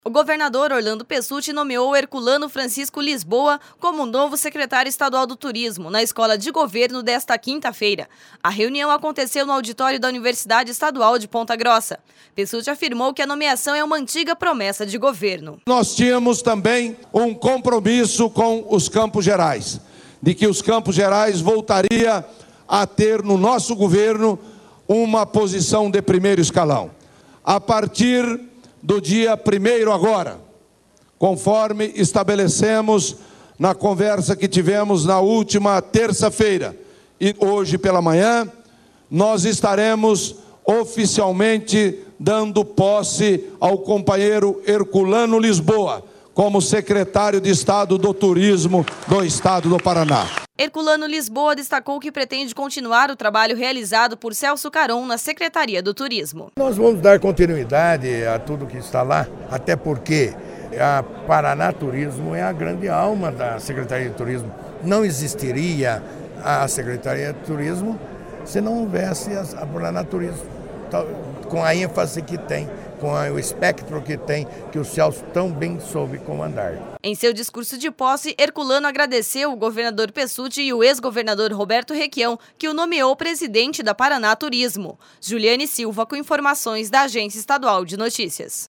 O governador Orlando Pessutti nomeou Herculano Francisco Lisboa como novo secretário estadual do Turismo na Escola de Governo desta quinta-feira. A reunião aconteceu no auditório da Universidade Estadual de Ponta Grossa. Pessutti afirmou que a nomeação é uma antiga promessa de governo. Nós tínhamos também um compromisso com os Campos Gerais, de que os Campos Gerais voltaria a ter no nosso governo uma posição de primeiro escalão. A partir do dia 1º agora, conforme estabelecemos na conversa que tivemos na última terça-feira e hoje pela manhã, nós estaremos oficialmente dando posse ao companheiro Herculano Lisboa como secretário de Estado do Turismo do Estado do Paraná. Herculano Lisboa destacou que pretende continuar o trabalho realizado por Celso Caron na Secretaria do Turismo. Nós vamos dar continuidade a tudo que está lá, até porque a Paraná Turismo é a grande alma da Secretaria de Turismo. Não existiria a Secretaria de Turismo se não houvesse a Paraná Turismo, com a ênfase que tem, com o espectro que tem, que o Celso tão bem soube comandar. Em seu discurso de posse, Herculano agradeceu o governador Pessutti e o ex-governador Roberto Requião, que o nomeou presidente da Paraná Turismo. Juliane Silva com informações da Agência Estadual de Notícias.